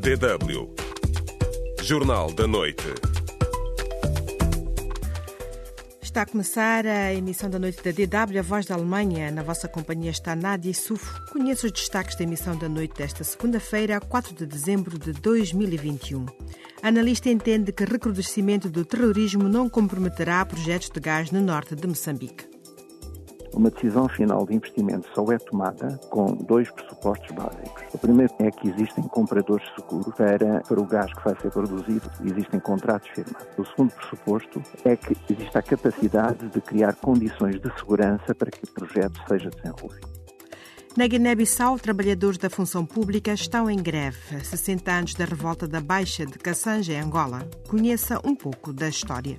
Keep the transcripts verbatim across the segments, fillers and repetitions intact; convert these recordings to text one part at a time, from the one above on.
D W. Jornal da Noite. Está a começar a emissão da noite da D W, a Voz da Alemanha. Na vossa companhia está Nádia Sufo. Conheça os destaques da emissão da noite desta segunda-feira, quatro de dezembro de dois mil e vinte e um. A analista entende que recrudescimento do terrorismo não comprometerá projetos de gás no norte de Moçambique. Uma decisão final de investimento só é tomada com dois pressupostos básicos. O primeiro é que existem compradores seguros para, para o gás que vai ser produzido, existem contratos firmados. O segundo pressuposto é que existe a capacidade de criar condições de segurança para que o projeto seja desenvolvido. Na Guiné-Bissau, trabalhadores da função pública estão em greve. sessenta anos da revolta da Baixa de Kassanga, em Angola. Conheça um pouco da história.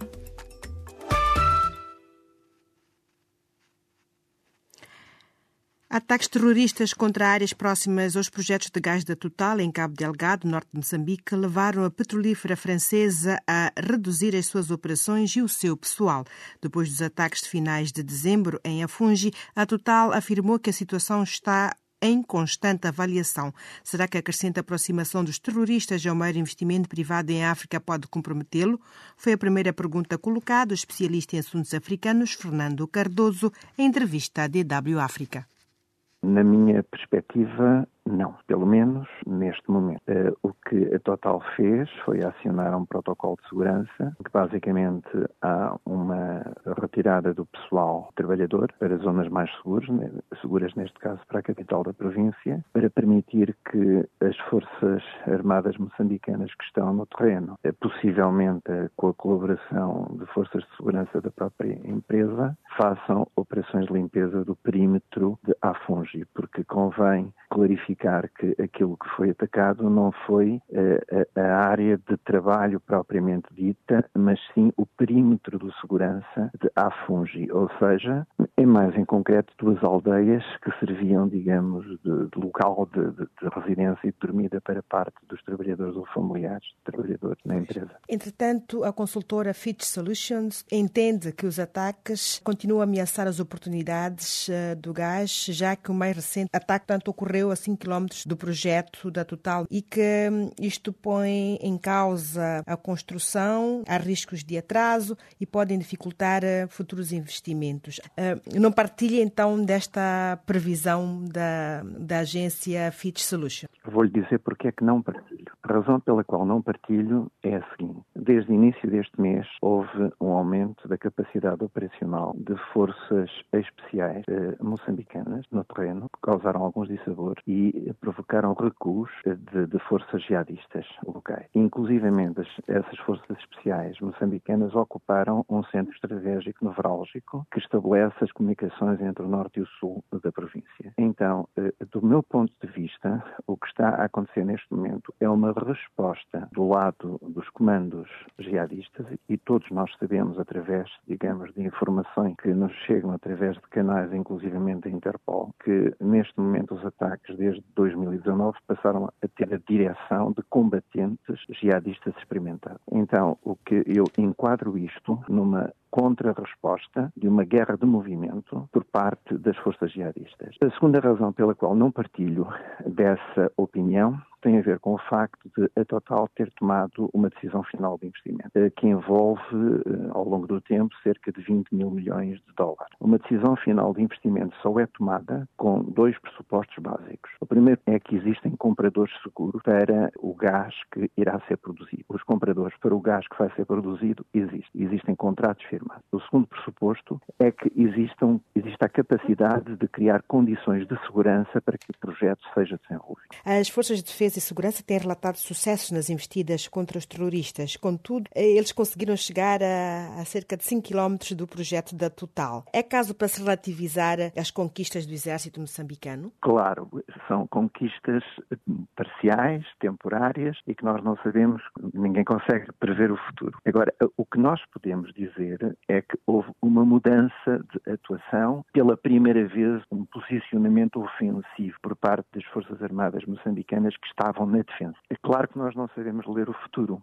Ataques terroristas contra áreas próximas aos projetos de gás da Total, em Cabo Delgado, norte de Moçambique, levaram a petrolífera francesa a reduzir as suas operações e o seu pessoal. Depois dos ataques de finais de dezembro em Afungi, a Total afirmou que a situação está em constante avaliação. Será que a crescente aproximação dos terroristas ao maior investimento privado em África pode comprometê-lo? Foi a primeira pergunta colocada ao especialista em assuntos africanos, Fernando Cardoso, em entrevista à D W África. Na minha perspectiva, não. Pelo menos neste momento. Uh, o que a Total fez foi acionar um protocolo de segurança, que basicamente há uma retirada do pessoal trabalhador para zonas mais seguras, né, seguras neste caso para a capital da província, para permitir que as forças armadas moçambicanas que estão no terreno, uh, possivelmente uh, com a colaboração de forças de segurança da própria empresa, façam operações de limpeza do perímetro de Afungi, porque convém clarificar que aquilo que foi atacado não foi a, a área de trabalho propriamente dita, mas sim o perímetro de segurança de Afungi, ou seja, em mais em concreto duas aldeias que serviam, digamos, de, de local de, de, de residência e de dormida para parte dos trabalhadores ou familiares de trabalhadores na empresa. Entretanto, a consultora Fitch Solutions entende que os ataques continuam a ameaçar as oportunidades uh, do gás, já que o mais recente ataque tanto ocorreu a cinco quilómetros do projeto da Total e que um, isto põe em causa a construção, há riscos de atraso e podem dificultar uh, futuros investimentos. Uh, não partilha então desta previsão da, da agência Fitch Solutions? Vou-lhe dizer porque é que não partilho. A razão pela qual não partilho é a seguinte. Desde o início deste mês houve um aumento da capacidade operacional de forças especiais eh, moçambicanas no terreno, que causaram alguns dissabores e provocaram recuos de, de forças jihadistas locais. Inclusivamente, essas forças especiais moçambicanas ocuparam um centro estratégico nevrálgico que estabelece as comunicações entre o norte e o sul da província. Então, do meu ponto de vista, o que está a acontecer neste momento é uma resposta do lado dos comandos jihadistas e todos nós sabemos, através, digamos, de informações que nos chegam através de canais, inclusivamente da Interpol, que neste momento os ataques desde dois mil e dezanove passaram a ter a direção de combatentes jihadistas experimentados. Então, o que eu enquadro isto numa contra-resposta de uma guerra de movimento por parte das forças jihadistas. A segunda razão pela qual não partilho dessa opinião tem a ver com o facto de a Total ter tomado uma decisão final de investimento, que envolve, ao longo do tempo, cerca de vinte mil milhões de dólares. Uma decisão final de investimento só é tomada com dois pressupostos básicos. O primeiro é que existem compradores seguros para o gás que irá ser produzido. Os compradores para o gás que vai ser produzido existem. Existem contratos firmados. O segundo pressuposto é que existam, existe a capacidade de criar condições de segurança para que o projeto seja desenvolvido. As forças de defesa e segurança têm relatado sucessos nas investidas contra os terroristas. Contudo, eles conseguiram chegar a, a cerca de cinco quilómetros do projeto da Total. É caso para se relativizar as conquistas do exército moçambicano? Claro, são conquistas parciais, temporárias e que nós não sabemos, ninguém consegue prever o futuro. Agora, o que nós podemos dizer é que houve uma mudança de atuação, pela primeira vez um posicionamento ofensivo por parte das Forças Armadas moçambicanas que estavam na defesa. É claro que nós não sabemos ler o futuro.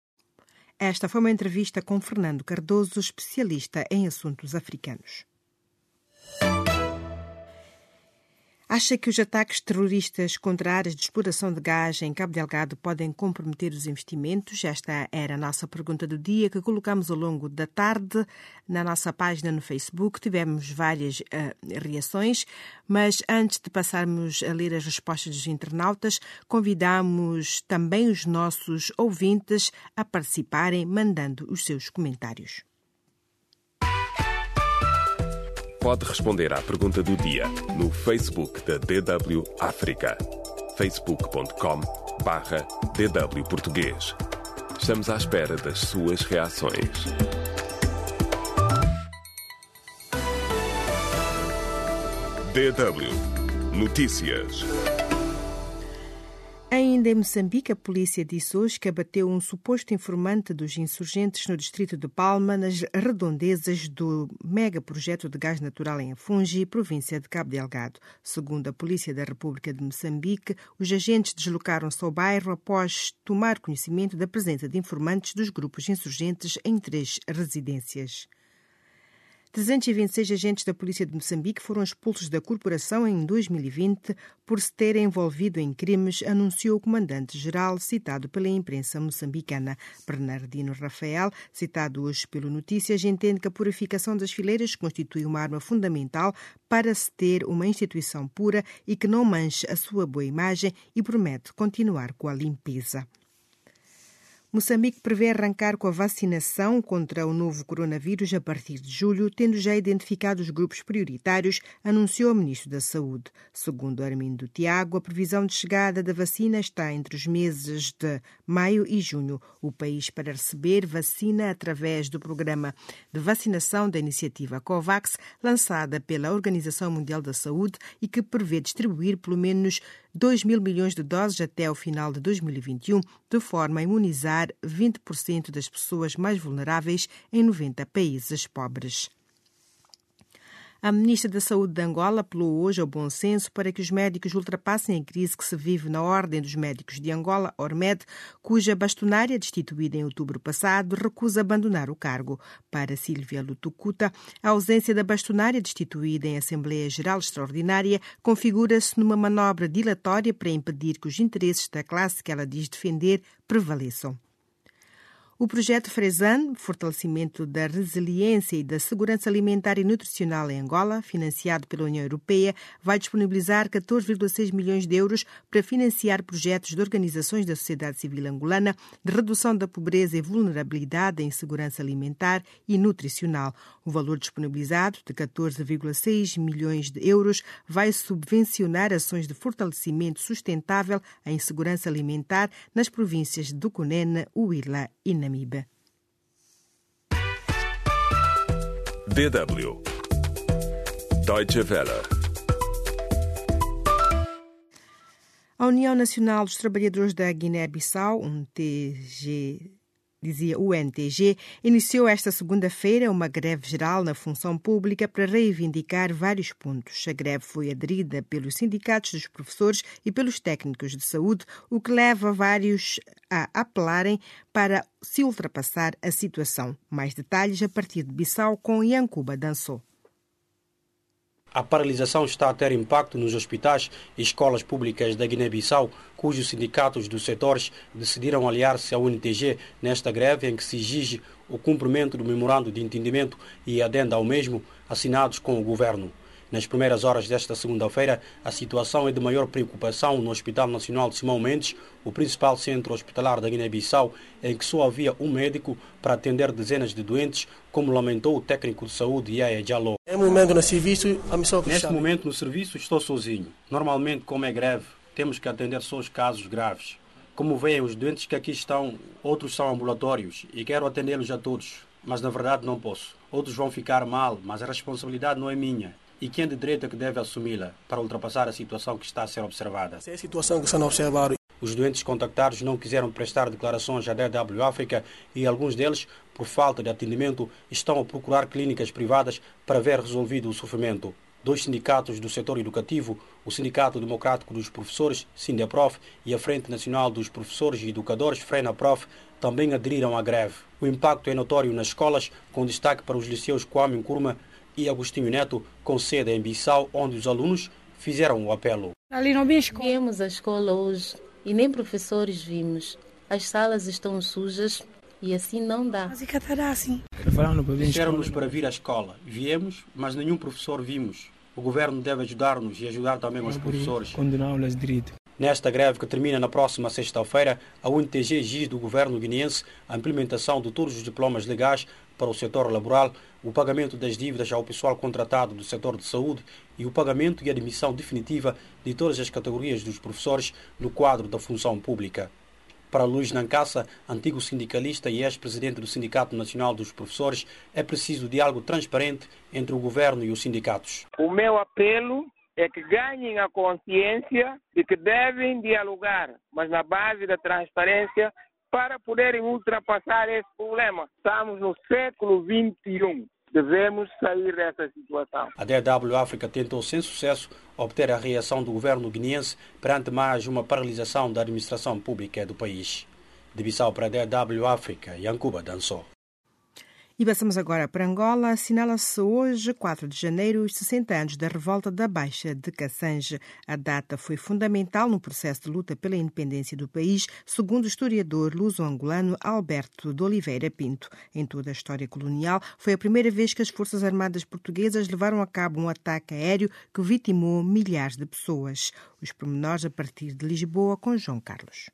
Esta foi uma entrevista com Fernando Cardoso, especialista em assuntos africanos. Acha que os ataques terroristas contra áreas de exploração de gás em Cabo Delgado podem comprometer os investimentos? Esta era a nossa pergunta do dia que colocamos ao longo da tarde na nossa página no Facebook. Tivemos várias uh, reações, mas antes de passarmos a ler as respostas dos internautas, convidamos também os nossos ouvintes a participarem mandando os seus comentários. Pode responder à pergunta do dia no Facebook da D W África. facebook ponto com barra D W Português. Estamos à espera das suas reações. D W Notícias. Ainda em Moçambique, a polícia disse hoje que abateu um suposto informante dos insurgentes no distrito de Palma, nas redondezas do megaprojeto de gás natural em Afungi, província de Cabo Delgado. Segundo a Polícia da República de Moçambique, os agentes deslocaram-se ao bairro após tomar conhecimento da presença de informantes dos grupos insurgentes em três residências. trezentos e vinte e seis agentes da Polícia de Moçambique foram expulsos da corporação em dois mil e vinte por se terem envolvido em crimes, anunciou o comandante-geral, citado pela imprensa moçambicana. Bernardino Rafael, citado hoje pelo Notícias, entende que a purificação das fileiras constitui uma arma fundamental para se ter uma instituição pura e que não manche a sua boa imagem, e promete continuar com a limpeza. Moçambique prevê arrancar com a vacinação contra o novo coronavírus a partir de julho, tendo já identificado os grupos prioritários, anunciou o Ministro da Saúde. Segundo Armindo Tiago, a previsão de chegada da vacina está entre os meses de maio e junho. O país para receber vacina através do programa de vacinação da iniciativa COVAX, lançada pela Organização Mundial da Saúde e que prevê distribuir pelo menos dois mil milhões de doses até ao final de dois mil e vinte e um, de forma a imunizar vinte por cento das pessoas mais vulneráveis em noventa países pobres. A Ministra da Saúde de Angola apelou hoje ao bom senso para que os médicos ultrapassem a crise que se vive na Ordem dos Médicos de Angola, ORMED, cuja bastonária, destituída em outubro passado, recusa abandonar o cargo. Para Sílvia Lutucuta, a ausência da bastonária, destituída em Assembleia Geral Extraordinária, configura-se numa manobra dilatória para impedir que os interesses da classe que ela diz defender prevaleçam. O projeto Fresan, fortalecimento da resiliência e da segurança alimentar e nutricional em Angola, financiado pela União Europeia, vai disponibilizar catorze vírgula seis milhões de euros para financiar projetos de organizações da sociedade civil angolana de redução da pobreza e vulnerabilidade em segurança alimentar e nutricional. O valor disponibilizado, de catorze vírgula seis milhões de euros, vai subvencionar ações de fortalecimento sustentável em segurança alimentar nas províncias do Cunene, Huila e Namíbia. D W Deutsche Welle. A União Nacional dos Trabalhadores da Guiné-Bissau, um T G, dizia o N T G, iniciou esta segunda-feira uma greve geral na função pública para reivindicar vários pontos. A greve foi aderida pelos sindicatos dos professores e pelos técnicos de saúde, o que leva vários a apelarem para se ultrapassar a situação. Mais detalhes a partir de Bissau com Yankuba Dançou. A paralisação está a ter impacto nos hospitais e escolas públicas da Guiné-Bissau, cujos sindicatos dos setores decidiram aliar-se ao N T G nesta greve em que se exige o cumprimento do memorando de entendimento e adenda ao mesmo assinados com o governo. Nas primeiras horas desta segunda-feira, a situação é de maior preocupação no Hospital Nacional de Simão Mendes, o principal centro hospitalar da Guiné-Bissau, em que só havia um médico para atender dezenas de doentes, como lamentou o técnico de saúde Yaya Diallo. É momento no serviço, a missão Neste momento no serviço estou sozinho. Normalmente, como é greve, temos que atender só os casos graves. Como veem, os doentes que aqui estão, outros são ambulatórios e quero atendê-los a todos, mas na verdade não posso. Outros vão ficar mal, mas a responsabilidade não é minha. E quem de direito é que deve assumi-la para ultrapassar a situação que está a ser observada? Essa é a situação que está a observar. Os doentes contactados não quiseram prestar declarações à D W África e alguns deles, por falta de atendimento, estão a procurar clínicas privadas para ver resolvido o sofrimento. Dois sindicatos do setor educativo, o Sindicato Democrático dos Professores, SINDEPROF, e a Frente Nacional dos Professores e Educadores, FRENAPROF, também aderiram à greve. O impacto é notório nas escolas, com destaque para os liceus Kwame Nkrumah e Agostinho Neto, com sede em Bissau, onde os alunos fizeram o apelo. Ali não viemos à escola hoje e nem professores vimos. As salas estão sujas e assim não dá. Disseram-nos para vir à escola. Viemos, mas nenhum professor vimos. O governo deve ajudar-nos e ajudar também os professores. Nesta greve, que termina na próxima sexta-feira, a U N T G exige do governo guineense a implementação de todos os diplomas legais para o setor laboral, o pagamento das dívidas ao pessoal contratado do setor de saúde e o pagamento e admissão definitiva de todas as categorias dos professores no quadro da função pública. Para Luís Nancassa, antigo sindicalista e ex-presidente do Sindicato Nacional dos Professores, é preciso diálogo transparente entre o governo e os sindicatos. O meu apelo é que ganhem a consciência de que devem dialogar, mas na base da transparência, para poderem ultrapassar esse problema. Estamos no século vinte e um. Devemos sair dessa situação. A D W África tentou, sem sucesso, obter a reação do governo guineense perante mais uma paralisação da administração pública do país. De Bissau para a D W África, Yankuba Dançou. E passamos agora para Angola. Assinala-se hoje, quatro de janeiro, os sessenta anos da revolta da Baixa de Cassange. A data foi fundamental no processo de luta pela independência do país, segundo o historiador luso-angolano Alberto de Oliveira Pinto. Em toda a história colonial, foi a primeira vez que as Forças Armadas Portuguesas levaram a cabo um ataque aéreo que vitimou milhares de pessoas. Os pormenores a partir de Lisboa com João Carlos.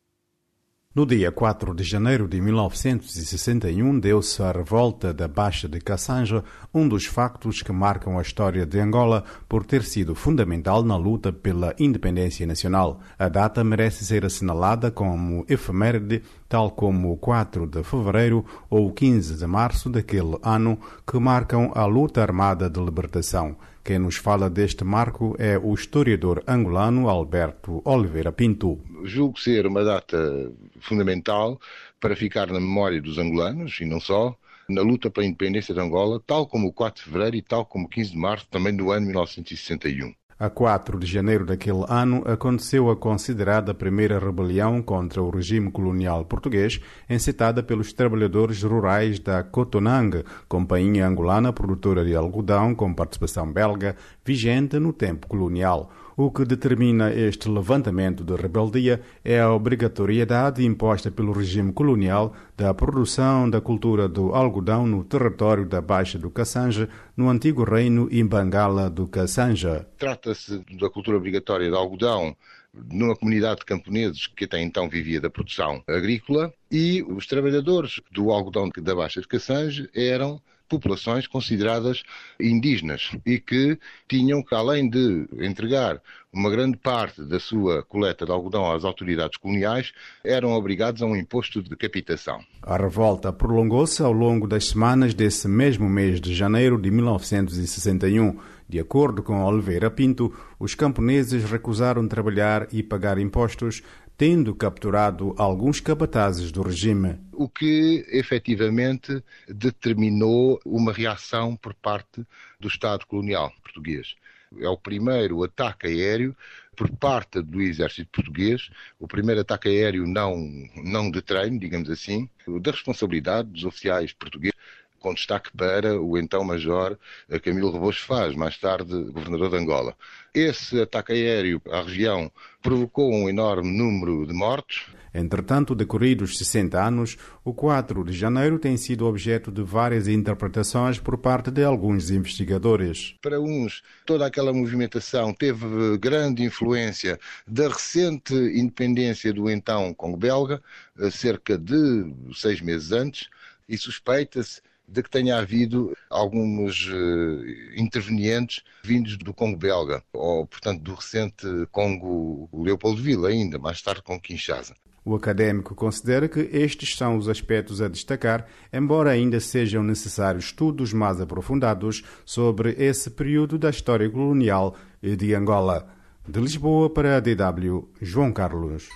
No dia quatro de janeiro de mil novecentos e sessenta e um, deu-se a revolta da Baixa de Cassange, um dos factos que marcam a história de Angola por ter sido fundamental na luta pela independência nacional. A data merece ser assinalada como efeméride, tal como o quatro de fevereiro ou o quinze de março daquele ano, que marcam a luta armada de libertação. Quem nos fala deste marco é o historiador angolano Alberto Oliveira Pinto. Julgo ser uma data fundamental para ficar na memória dos angolanos, e não só, na luta pela independência de Angola, tal como o quatro de fevereiro e tal como o quinze de março, também do ano mil novecentos e sessenta e um. A quatro de janeiro daquele ano aconteceu a considerada primeira rebelião contra o regime colonial português, encetada pelos trabalhadores rurais da Cotonang, companhia angolana produtora de algodão com participação belga, vigente no tempo colonial. O que determina este levantamento de rebeldia é a obrigatoriedade imposta pelo regime colonial da produção da cultura do algodão no território da Baixa do Cassange, no antigo reino Imbangala do Cassange. Trata-se da cultura obrigatória de algodão numa comunidade de camponeses que até então vivia da produção agrícola, e os trabalhadores do algodão da Baixa de Cassange eram populações consideradas indígenas e que tinham que, além de entregar uma grande parte da sua coleta de algodão às autoridades coloniais, eram obrigados a um imposto de capitação. A revolta prolongou-se ao longo das semanas desse mesmo mês de janeiro de mil novecentos e sessenta e um. De acordo com Oliveira Pinto, os camponeses recusaram trabalhar e pagar impostos, tendo capturado alguns capatazes do regime. O que efetivamente determinou uma reação por parte do Estado colonial português. É o primeiro ataque aéreo por parte do exército português, o primeiro ataque aéreo não, não de treino, digamos assim, da responsabilidade dos oficiais portugueses, com destaque para o então Major Camilo Rebouças Faz, mais tarde governador de Angola. Esse ataque aéreo à região provocou um enorme número de mortos. Entretanto, decorridos sessenta anos, o quatro de janeiro tem sido objeto de várias interpretações por parte de alguns investigadores. Para uns, toda aquela movimentação teve grande influência da recente independência do então Congo belga, cerca de seis meses antes, e suspeita-se de que tenha havido alguns uh, intervenientes vindos do Congo belga, ou, portanto, do recente Congo Leopoldville, ainda mais tarde com Kinshasa. O académico considera que estes são os aspectos a destacar, embora ainda sejam necessários estudos mais aprofundados sobre esse período da história colonial de Angola. De Lisboa para a D W, João Carlos.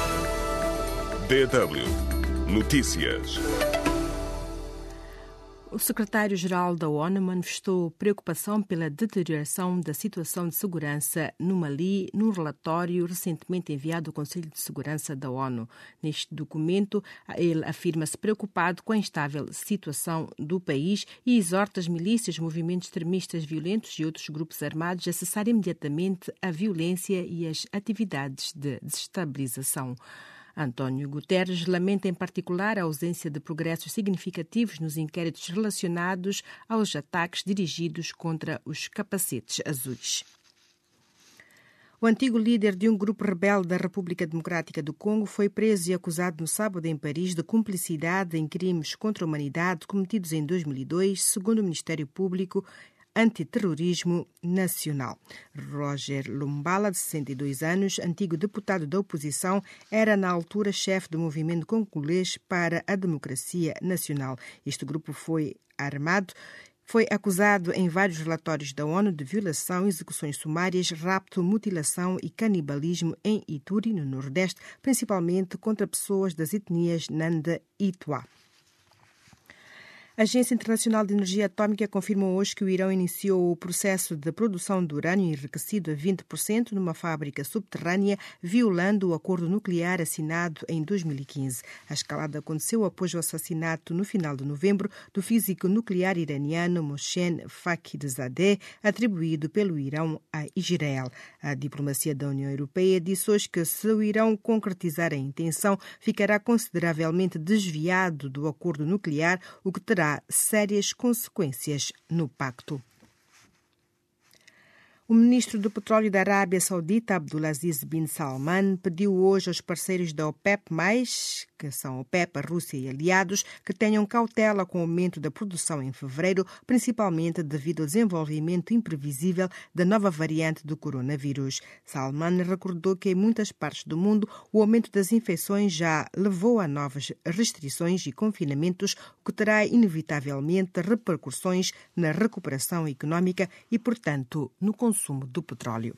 D W Notícias. O secretário-geral da ONU manifestou preocupação pela deterioração da situação de segurança no Mali num relatório recentemente enviado ao Conselho de Segurança da ONU. Neste documento, ele afirma-se preocupado com a instável situação do país e exorta as milícias, movimentos extremistas violentos e outros grupos armados a cessar imediatamente a violência e as atividades de desestabilização. António Guterres lamenta em particular a ausência de progressos significativos nos inquéritos relacionados aos ataques dirigidos contra os capacetes azuis. O antigo líder de um grupo rebelde da República Democrática do Congo foi preso e acusado no sábado em Paris de cumplicidade em crimes contra a humanidade cometidos em dois mil e dois, segundo o Ministério Público Antiterrorismo Nacional. Roger Lumbala, de sessenta e dois anos, antigo deputado da oposição, era na altura chefe do movimento congolês para a democracia nacional. Este grupo foi armado, foi acusado em vários relatórios da ONU de violação, execuções sumárias, rapto, mutilação e canibalismo em Ituri, no Nordeste, principalmente contra pessoas das etnias Nanda e Tuá. A Agência Internacional de Energia Atômica confirmou hoje que o Irão iniciou o processo de produção de urânio enriquecido a vinte por cento numa fábrica subterrânea, violando o acordo nuclear assinado em dois mil e quinze. A escalada aconteceu após o assassinato, no final de novembro, do físico nuclear iraniano Mohsen Fakhrizadeh, atribuído pelo Irão a Israel. A diplomacia da União Europeia disse hoje que, se o Irão concretizar a intenção, ficará consideravelmente desviado do acordo nuclear, o que terá sérias consequências no pacto. O ministro do Petróleo da Arábia Saudita, Abdulaziz bin Salman, pediu hoje aos parceiros da OPEP+, que são a OPEP, a Rússia e aliados, que tenham cautela com o aumento da produção em fevereiro, principalmente devido ao desenvolvimento imprevisível da nova variante do coronavírus. Salman recordou que em muitas partes do mundo o aumento das infecções já levou a novas restrições e confinamentos, o que terá inevitavelmente repercussões na recuperação económica e, portanto, no consumo do petróleo.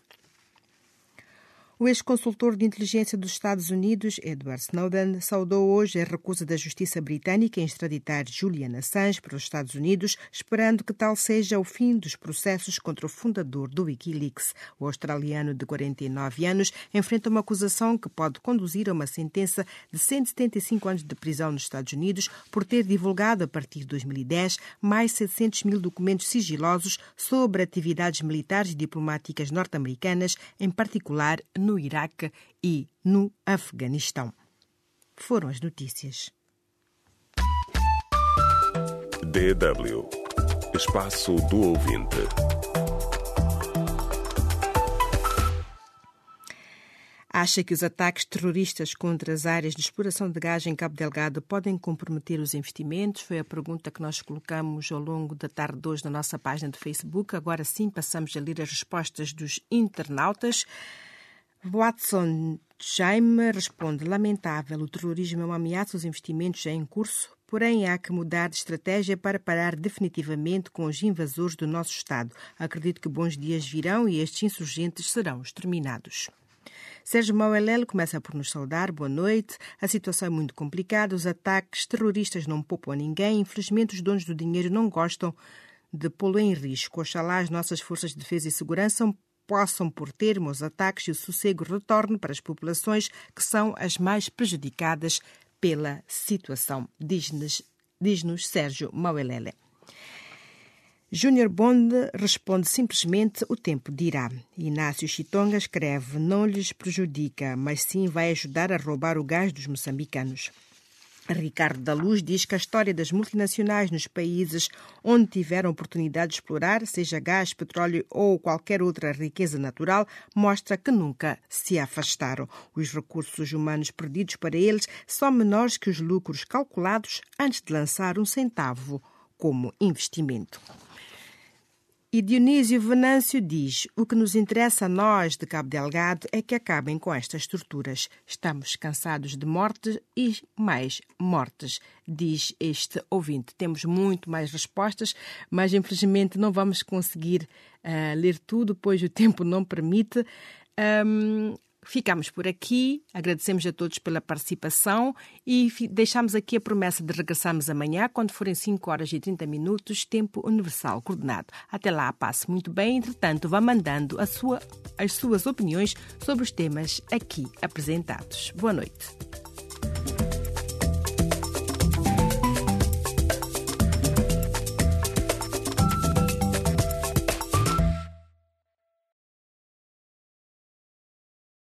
O ex-consultor de inteligência dos Estados Unidos, Edward Snowden, saudou hoje a recusa da justiça britânica em extraditar Julian Assange para os Estados Unidos, esperando que tal seja o fim dos processos contra o fundador do Wikileaks. O australiano de quarenta e nove anos enfrenta uma acusação que pode conduzir a uma sentença de cento e setenta e cinco anos de prisão nos Estados Unidos por ter divulgado, a partir de dois mil e dez, mais setecentos mil documentos sigilosos sobre atividades militares e diplomáticas norte-americanas, em particular no Iraque e no Afeganistão. Foram as notícias. D W. Espaço do Ouvinte. Acha que os ataques terroristas contra as áreas de exploração de gás em Cabo Delgado podem comprometer os investimentos? Foi a pergunta que nós colocamos ao longo da tarde de hoje na nossa página de Facebook. Agora sim, passamos a ler as respostas dos internautas. Watson Jaime responde: lamentável, o terrorismo é uma ameaça aos investimentos já em curso, porém há que mudar de estratégia para parar definitivamente com os invasores do nosso Estado. Acredito que bons dias virão e estes insurgentes serão exterminados. Sérgio Mauelele começa por nos saudar. Boa noite. A situação é muito complicada, os ataques terroristas não poupam a ninguém. Infelizmente os donos do dinheiro não gostam de pô-lo em risco. Oxalá as nossas forças de defesa e segurança possam pôr termo aos ataques e o sossego retorne para as populações que são as mais prejudicadas pela situação, diz-nos, diz-nos Sérgio Mauelele. Júnior Bonde responde simplesmente: o tempo dirá. Inácio Chitonga escreve: não lhes prejudica, mas sim vai ajudar a roubar o gás dos moçambicanos. Ricardo da Luz diz que a história das multinacionais nos países onde tiveram oportunidade de explorar, seja gás, petróleo ou qualquer outra riqueza natural, mostra que nunca se afastaram. Os recursos humanos perdidos para eles são menores que os lucros calculados antes de lançar um centavo como investimento. E Dionísio Venâncio diz: o que nos interessa a nós de Cabo Delgado é que acabem com estas torturas. Estamos cansados de mortes e mais mortes, diz este ouvinte. Temos muito mais respostas, mas infelizmente não vamos conseguir uh, ler tudo, pois o tempo não permite. Um, Ficamos por aqui, agradecemos a todos pela participação e deixamos aqui a promessa de regressarmos amanhã, quando forem cinco horas e trinta minutos, tempo universal coordenado. Até lá, passe muito bem, entretanto, vá mandando a sua, as suas opiniões sobre os temas aqui apresentados. Boa noite.